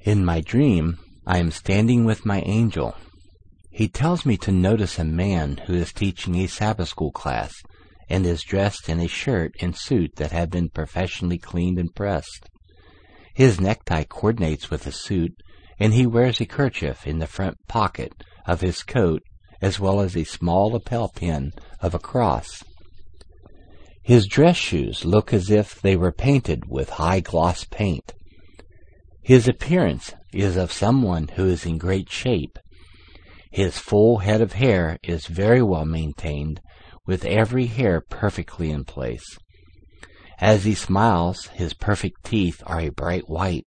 In my dream, I am standing with my angel. He tells me to notice a man who is teaching a Sabbath school class and is dressed in a shirt and suit that have been professionally cleaned and pressed. His necktie coordinates with the suit, and he wears a kerchief in the front pocket of his coat as well as a small lapel pin of a cross. His dress shoes look as if they were painted with high-gloss paint. His appearance is of someone who is in great shape. His full head of hair is very well maintained, with every hair perfectly in place. As he smiles, his perfect teeth are a bright white.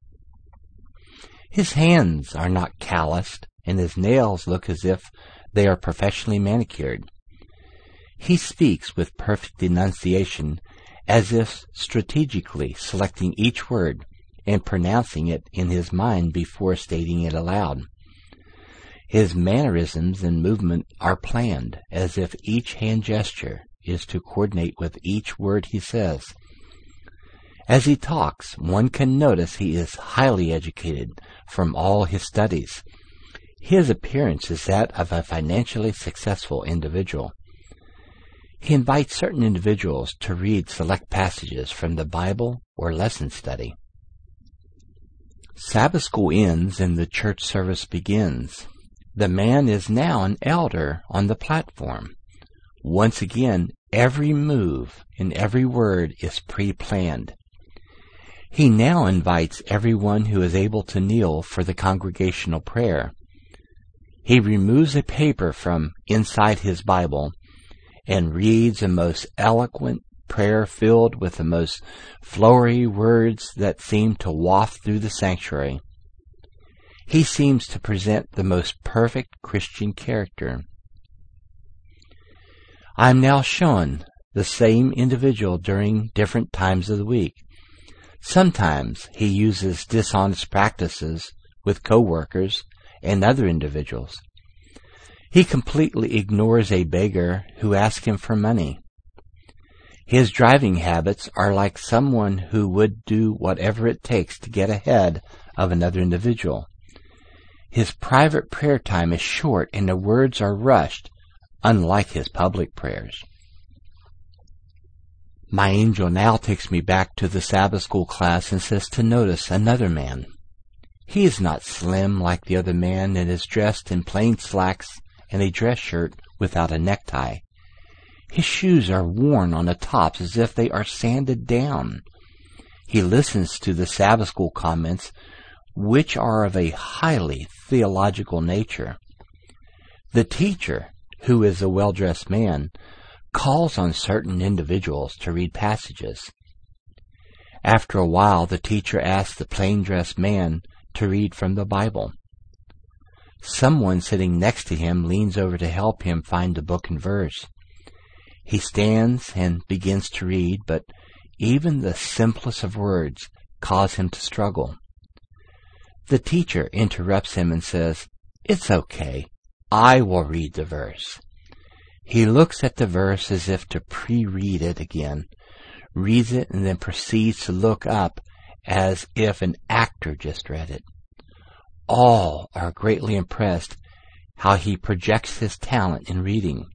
His hands are not calloused, and his nails look as if they are professionally manicured. He speaks with perfect enunciation, as if strategically selecting each word and pronouncing it in his mind before stating it aloud. His mannerisms and movement are planned, as if each hand gesture is to coordinate with each word he says. As he talks, one can notice he is highly educated from all his studies. His appearance is that of a financially successful individual. He invites certain individuals to read select passages from the Bible or lesson study. Sabbath school ends and the church service begins. The man is now an elder on the platform. Once again, every move and every word is pre-planned. He now invites everyone who is able to kneel for the congregational prayer. He removes a paper from inside his Bible and reads a most eloquent prayer filled with the most flowery words that seem to waft through the sanctuary. He seems to present the most perfect Christian character. I am now shown the same individual during different times of the week. Sometimes he uses dishonest practices with co-workers and other individuals. He completely ignores a beggar who asks him for money. His driving habits are like someone who would do whatever it takes to get ahead of another individual. His private prayer time is short and the words are rushed, unlike his public prayers. My angel now takes me back to the Sabbath school class and says to notice another man. He is not slim like the other man and is dressed in plain slacks and a dress shirt without a necktie. His shoes are worn on the tops as if they are sanded down. He listens to the Sabbath school comments, which are of a highly theological nature. The teacher, who is a well-dressed man, calls on certain individuals to read passages. After a while, the teacher asks the plain-dressed man to read from the Bible. Someone sitting next to him leans over to help him find the book and verse. He stands and begins to read, but even the simplest of words cause him to struggle. The teacher interrupts him and says, "It's okay. I will read the verse." He looks at the verse as if to pre-read it again, reads it, and then proceeds to look up as if an actor just read it. All are greatly impressed how he projects his talent in reading.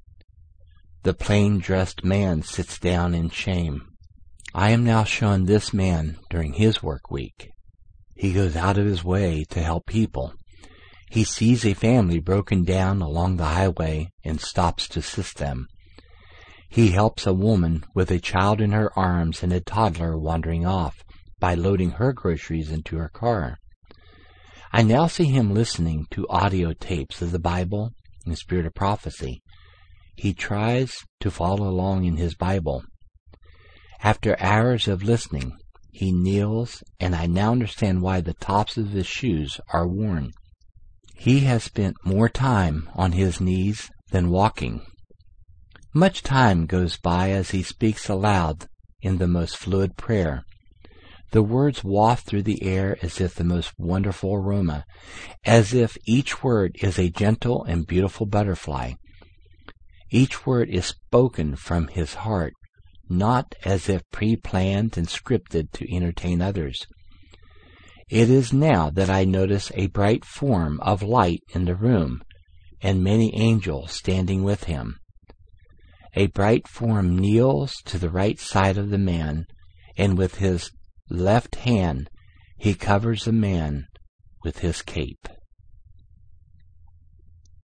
The plain-dressed man sits down in shame. I am now shown this man during his work week. He goes out of his way to help people. He sees a family broken down along the highway and stops to assist them. He helps a woman with a child in her arms and a toddler wandering off by loading her groceries into her car. I now see him listening to audio tapes of the Bible and Spirit of Prophecy. He tries to follow along in his Bible. After hours of listening, he kneels, and I now understand why the tops of his shoes are worn. He has spent more time on his knees than walking. Much time goes by as he speaks aloud in the most fluid prayer. The words waft through the air as if the most wonderful aroma, as if each word is a gentle and beautiful butterfly. Each word is spoken from his heart, not as if pre-planned and scripted to entertain others. It is now that I notice a bright form of light in the room, and many angels standing with him. A bright form kneels to the right side of the man, and with his left hand he covers the man with his cape.